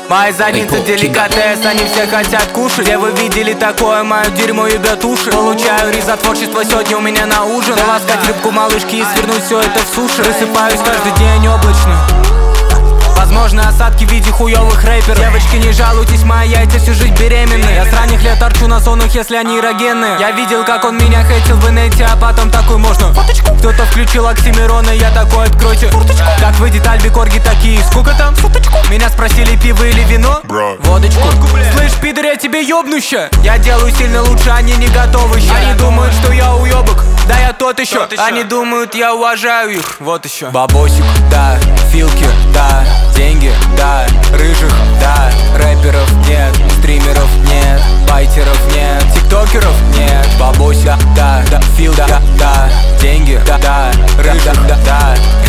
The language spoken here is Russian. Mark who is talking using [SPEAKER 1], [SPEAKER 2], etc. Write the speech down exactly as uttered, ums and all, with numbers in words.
[SPEAKER 1] Мои задницы деликатес, они все хотят кушать. Где вы видели такое, мое дерьмо ебет уши. Получаю рис за творчество, сегодня у меня на ужин. Ласкать рыбку малышки и свернуть все это в суши. Высыпаюсь каждый день облачно. Возможно, осадки в виде хуёвых рэперов. Девочки, не жалуйтесь, мои яйца всю жизнь беременны. Я с ранних лет торчу на сонах, если они эрогенные. Я видел, как он меня хейтил в инете, а потом такой можно фоточку. Кто-то включил Оксимирона, я такой, откройте фурточку. Как выйдет Альби Корги, такие, сколько там? Фоточку. Меня спросили, пиво или вино? Бро. Водочку. Слышь, пидор, я тебе ёбнуще. Я делаю сильно лучше, они не готовы еще. Они думают, что я уёбок, да я тот еще. Они думают, я уважаю их, вот еще. Бабосик, да, филки, да, деньги, да, рыжих, да, рэперов нет, стримеров нет, байтеров нет, тиктокеров нет. Бабосик, да, да, фил, да, да, деньги, да, да, рыжих, да, да.